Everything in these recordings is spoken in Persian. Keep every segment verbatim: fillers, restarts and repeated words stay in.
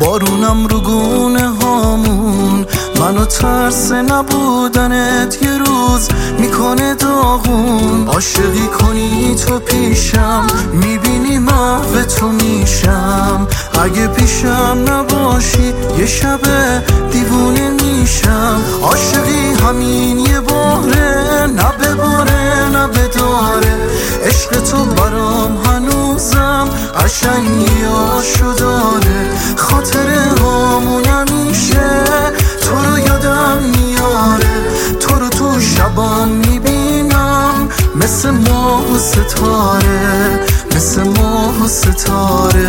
بارونم رو گونه هامون، منو ترس نبودنت یه روز میکنه داغون. عاشقی کنی تو پیشم، میبینی محو تو میشم. اگه پیشم نباشی یه شب دیوونه میشم. عاشقی همین یه باره، نه بباره نه بداره. عشق تو برام هنوزم قشنگیاشو داره. خاطره هامون همیشه تو رو یادم میاره. تو رو تو شبام میبینم مثل ماه و ستاره، مثل ماه و ستاره.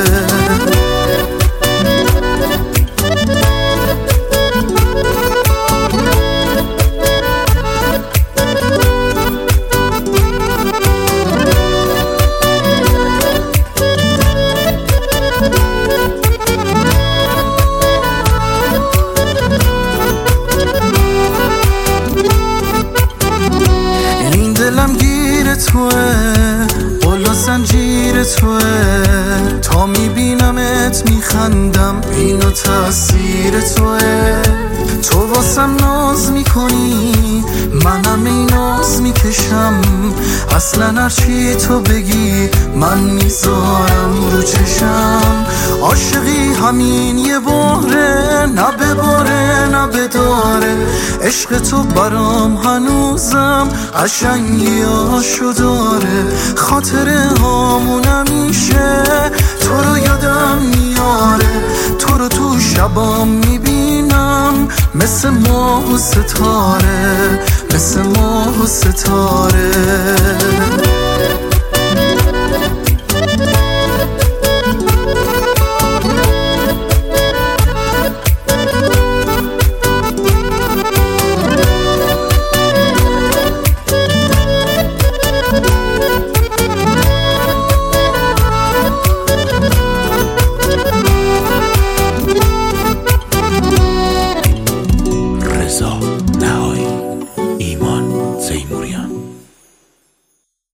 دلم گیر توه، بالا زنجیر توه. تا میبینمت میخندم، اینو تأثیر توه. تو واسم ناز میکنی، منم این ناز میکشم. اصلا هرچی تو بگی من میذارم رو چشم. عاشقی همین یه باره، نه بباره نه بداره. عشق تو برام هنوزم قشنگیاشو داره. خاطره هامون همیشه تو رو یادم میاره. تو رو تو شبام میبینم مثل ماه و ستاره، مثل ماه و ستاره.